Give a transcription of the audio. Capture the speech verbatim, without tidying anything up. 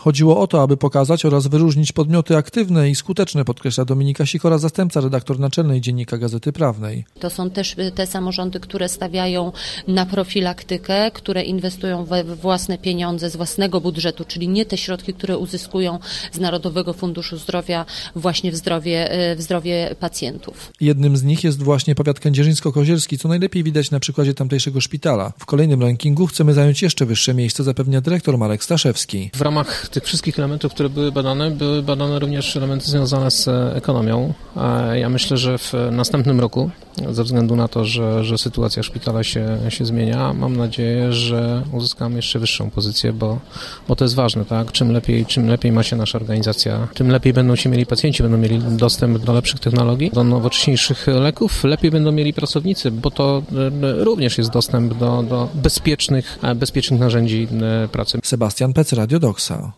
Chodziło o to, aby pokazać oraz wyróżnić podmioty aktywne i skuteczne, podkreśla Dominika Sikora, zastępca redaktor naczelnej Dziennika Gazety Prawnej. To są też te samorządy, które stawiają na profilaktykę, które inwestują we własne pieniądze z własnego budżetu, czyli nie te środki, które uzyskują z Narodowego Funduszu Zdrowia właśnie w zdrowie, w zdrowie pacjentów. Jednym z nich jest właśnie powiat kędzierzyńsko-kozielski, co najlepiej widać na przykładzie tamtejszego szpitala. W kolejnym rankingu chcemy zająć jeszcze wyższe miejsce, zapewnia dyrektor Marek Staszewski. W ramach tych wszystkich elementów, które były badane, były badane również elementy związane z ekonomią. Ja myślę, że w następnym roku, ze względu na to, że, że sytuacja szpitala się, się zmienia, mam nadzieję, że uzyskamy jeszcze wyższą pozycję, bo, bo to jest ważne, tak? Czym lepiej, czym lepiej ma się nasza organizacja, tym lepiej będą się mieli pacjenci, będą mieli dostęp do lepszych technologii, do nowocześniejszych leków, lepiej będą mieli pracownicy, bo to również jest dostęp do, do bezpiecznych, bezpiecznych narzędzi pracy. Sebastian Pec, Radio Doksa.